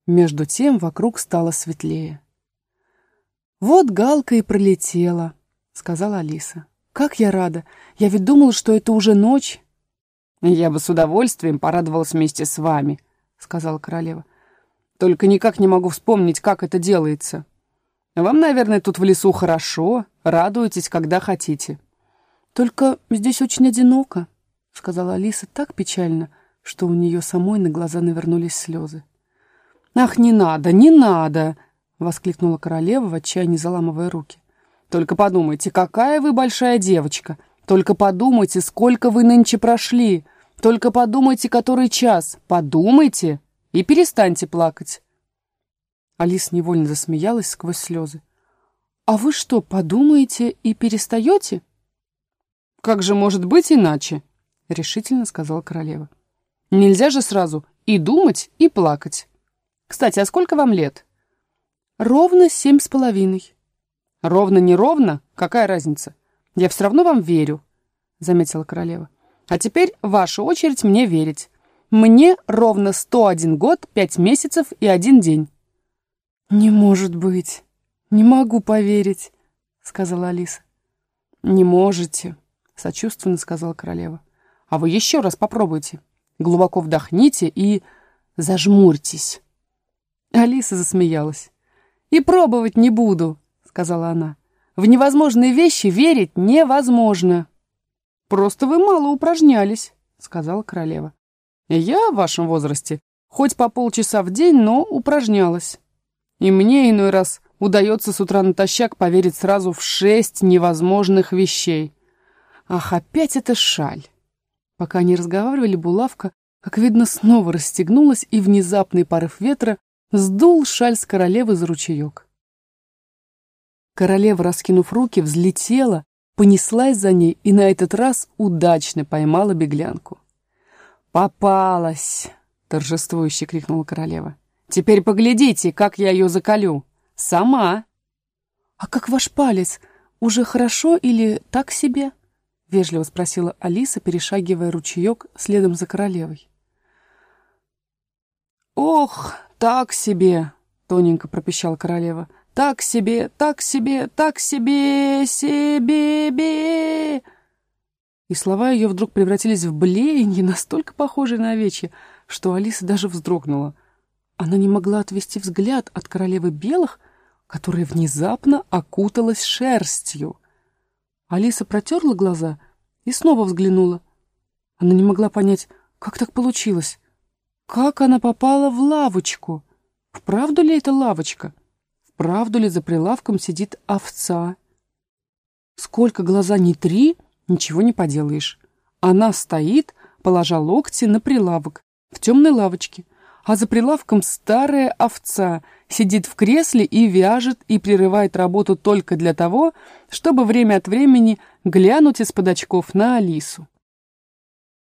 Между тем вокруг стало светлее. «Вот Галка и пролетела», — сказала Алиса. «Как я рада! Я ведь думала, что это уже ночь». «Я бы с удовольствием порадовалась вместе с вами», — сказала королева. «Только никак не могу вспомнить, как это делается. Вам, наверное, тут в лесу хорошо, радуетесь, когда хотите». «Только здесь очень одиноко», — сказала Алиса так печально, что у нее самой на глаза навернулись слезы. «Ах, не надо, не надо!» — воскликнула королева, в отчаянии заламывая руки. «Только подумайте, какая вы большая девочка! Только подумайте, сколько вы нынче прошли! Только подумайте, который час! Подумайте и перестаньте плакать!» Алиса невольно засмеялась сквозь слезы. «А вы что, подумаете и перестаете?» «Как же может быть иначе?» — решительно сказала королева. «Нельзя же сразу и думать, и плакать. Кстати, а сколько вам лет?» «Ровно 7,5». «Ровно, не ровно? Какая разница? Я все равно вам верю», — заметила королева. «А теперь ваша очередь мне верить. Мне ровно 101 год, 5 месяцев и 1 день». «Не может быть! Не могу поверить», — сказала Алиса. «Не можете», — сочувственно сказала королева. «А вы еще раз попробуйте. Глубоко вдохните и зажмурьтесь». Алиса засмеялась. «И пробовать не буду», — сказала она. «В невозможные вещи верить невозможно». «Просто вы мало упражнялись», — сказала королева. «Я в вашем возрасте хоть по полчаса в день, но упражнялась. И мне иной раз удается с утра натощак поверить сразу в 6 невозможных вещей. Ах, опять эта шаль!» Пока они разговаривали, булавка, как видно, снова расстегнулась, и внезапный порыв ветра сдул шаль с королевы за ручеек. Королева, раскинув руки, взлетела, понеслась за ней и на этот раз удачно поймала беглянку. «Попалась!» — торжествующе крикнула королева. «Теперь поглядите, как я ее заколю! Сама!» «А как ваш палец? Уже хорошо или так себе?» — вежливо спросила Алиса, перешагивая ручеек следом за королевой. «Ох, так себе!» — тоненько пропищала королева. «Так себе, так себе, так себе, себе-бе!» И слова ее вдруг превратились в блеяние, настолько похожее на овечье, что Алиса даже вздрогнула. Она не могла отвести взгляд от королевы белых, которая внезапно окуталась шерстью. Алиса протерла глаза и снова взглянула. Она не могла понять, как так получилось. Как она попала в лавочку? Вправду ли это лавочка? Вправду ли за прилавком сидит овца? Сколько глаза ни три, ничего не поделаешь. Она стоит, положа локти на прилавок, в темной лавочке, а за прилавком старая овца сидит в кресле и вяжет, и прерывает работу только для того, чтобы время от времени глянуть из-под очков на Алису.